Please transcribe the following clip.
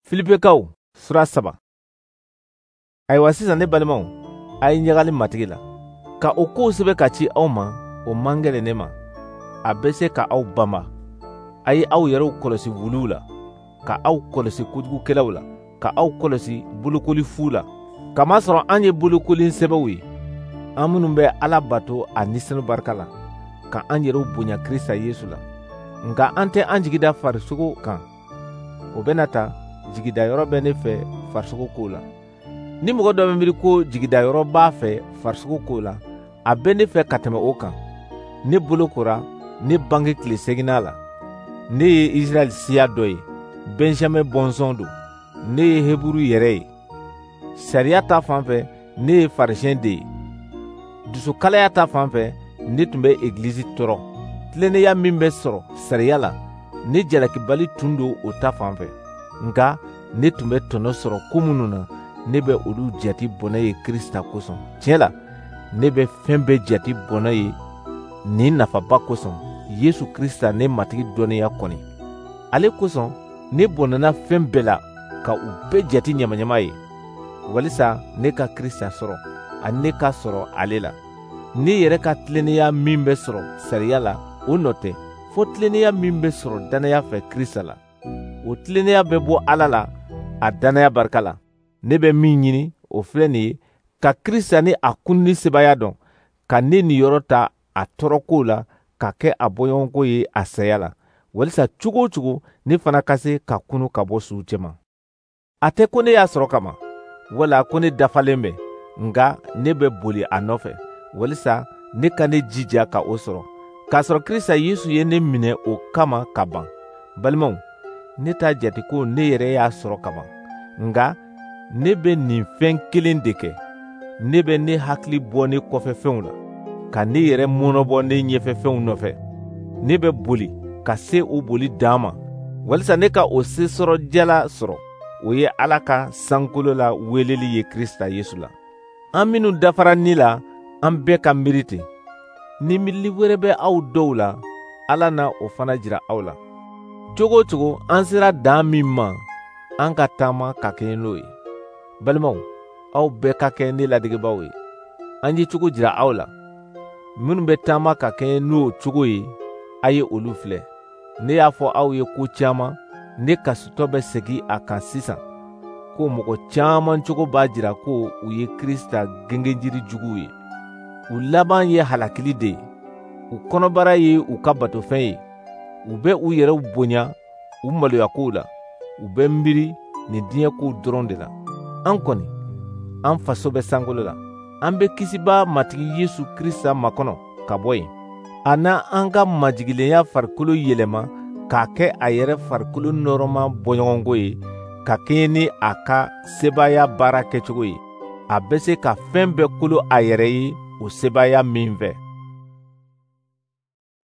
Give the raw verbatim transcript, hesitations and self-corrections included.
Filipekaw sura saba. Ayiwa sisan ne balimaw, a ye ɲagali matigi la ka o kow sɛbɛ ka ci aw ma. O man gɛlɛn ne ma. A bɛ se ka aw banba. A ye aw yɛrɛw kɔlɔsi wuluw la, ka aw kɔlɔsi kojugukɛlaw la, ka aw kɔlɔsi bolokolifu la. Kamasɔrɔ an ye bolokolin sɛbɛw ye, an minnu bɛ Ala bato a ni sanu barika la, ka an yɛrɛw bonya Krista Yesu la. Nka an tɛ an jigida farisogo kan. O bɛna ta jigidayɔrɔ bɛ ne fɛ farisogo ko la. Ni mɔgɔ dɔ bɛ miiri ko jigidayɔrɔ b'a fɛ farisogo ko la, a bɛ ne fɛ ka tɛmɛ o kan. Ne bolo kora, ne bange tile seginna la. Ne ye Israɛl siya dɔ ye, Benjamin bɔnsɔn don. Ne ye Heburu yɛrɛ ye. Sariya ta fan fɛ, ne ye farisiyɛn de ye. Dusukalaya ta fan fɛ, ne tun bɛ egilizi tɔɔrɔ. Tilennenya min bɛ sɔrɔ sariya la, ne jalakibali tun don o ta fan fɛ. Nka ne tun bɛ tɔnɔ sɔrɔ ko minnu na, ne bɛ olu jati bɔnɛ ye Krista kosɔn. Tiɲɛ la, ne bɛ fɛn bɛɛ jati bɔnɛ ye nin nafaba kosɔn, Yesu Krista ne matigi dɔnniya kɔni. Ale kosɔn ne bɔnɛna fɛn bɛɛ la ka u bɛɛ jati ɲamaɲama ye, walisa ne ka Krista sɔrɔ ani ne ka sɔrɔ ale la. Ne yɛrɛ ka tilennenya min bɛ sɔrɔ sariya la, o nɔ tɛ, fo tilennenya min bɛ sɔrɔ dannaya fɛ Krista la. O tilennenya bɛ bɔ Ala la a dannaya barika la. Ne bɛ min ɲini, o filɛ nin ye, ka Krista ni a kunni sebaya dɔn, ka ne niyɔrɔ ta a tɔɔrɔkow la, ka kɛ a bɔɲɔgɔnko ye a saya la, walisa cogo o cogo ne fana ka se ka kunu ka bɔ suw cɛma. A tɛ ko ne y'a sɔrɔ kama, wala ko ne dafalen bɛ, nka ne bɛ boli a nɔfɛ, walisa ne ka ne jija ka o sɔrɔ, k'a sɔrɔ Krista Yesu ye ne minɛ o kama ka ban. Balimaw, ne t'a jate ko ne yɛrɛ y'a sɔrɔ kaban, nka ne bɛ nin fɛn kelen de kɛ. Ne bɛ ne hakili bɔ ne kɔfɛfɛnw la, ka ne yɛrɛ mɔnɔbɔ ne ɲɛfɛfɛnw nɔfɛ. Ne bɛ boli ka se o boli dan ma, walisa ne ka o sesɔrɔ jala sɔrɔ. O ye Ala ka sankolo la weleli ye Krista Yesu la. An minnu dafara ni la, an bɛɛ ka miiri ten. Ni miirili wɛrɛ bɛ aw dɔw la, Ala na o fana jira aw la. Cogo o cogo an sera dan min ma, an ka taama ka kɛɲɛ n'o ye. Balimaw, aw bɛɛ ka kɛ ne ladigibaw ye. An ye cogo jira aw la. Minnu bɛ taama ka kɛɲɛ n'o cogo ye, a ye olu filɛ. Ne y'a fɔ aw ye ko caman, ne kasutɔ bɛ segi a kan sisan, ko mɔgɔ caman cogo b'a jira ko u ye Krista gengenjiri juguw ye. U laban ye halakili de ye. U kɔnɔbara ye u ka batofɛn ye. U bɛ u yɛrɛw bonya u maloyakow la. U bɛ miiri nin diɲɛkow dɔrɔn de la. An kɔni, an faso bɛ sankolo la. An bɛ kisiba matigi Yesu Krista makɔnɔ ka bɔ yen. A na an ka majigilenya farikolo yɛlɛma k'a kɛ a yɛrɛ farikolo nɔrɔma bɔɲɔgɔnko ye, ka kɛɲɛ ni a ka sebaya baara kɛcogo ye. A bɛ se ka fɛn bɛɛ kolo a yɛrɛ ye o sebaya min fɛ.